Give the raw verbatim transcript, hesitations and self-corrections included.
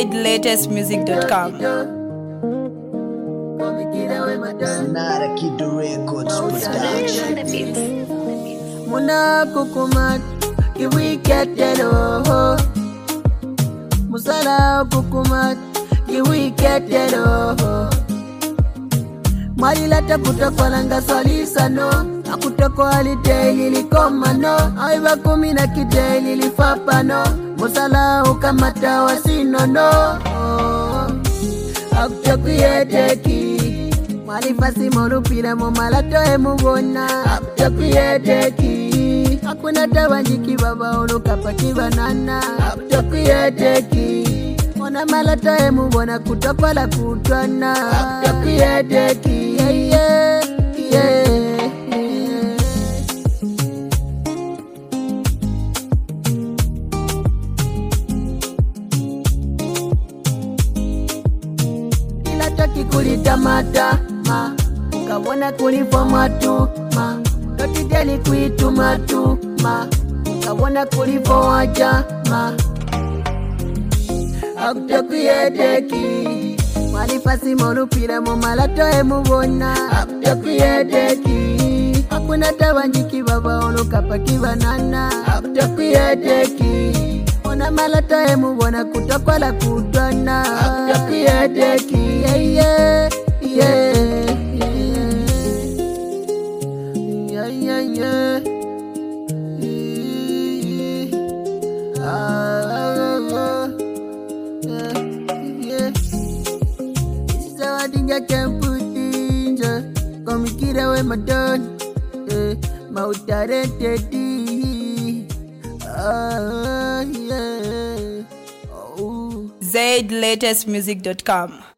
zaid latest music dot com. Nara Kido Records production. Muna kukumat kiwiket yelo Musala kukumat kiwiket yelo Marilata kutakolanga solisa no Akutoko aliteili likoma no Aiba kumina kiteili lifapa no Musala ukamata wasino no Akutoko yeteki Malifasi morupira mo malato e mubona Akutoko yeteki Hakuna tawanjiki baba oluka paki banana Akutoko yeteki Mona malata e mubona kutokola kutwana Akutoko yeteki Yeah, yeah, yeah, yeah. Ila taki kulitamata ma Kawona kulifo matu ma Totiteli kuitu matu ma Kawona kulifo waja ma Akutoko yeteki Malifasi morupira mo malato e mubona Akutoko yeteki Hakuna tawanjiki baba oluka paki banana Akutoko yeteki Ona malato e mubona kutokola kutwana Akutoko yeteki Yeah, yeah, yeah, yeah Yeah, yeah, yeah Ah, ah, ah Yeah, yeah I think I can put in the Come kid away my done eh, Mautarente Ah, yeah Oh zaid latest music dot com.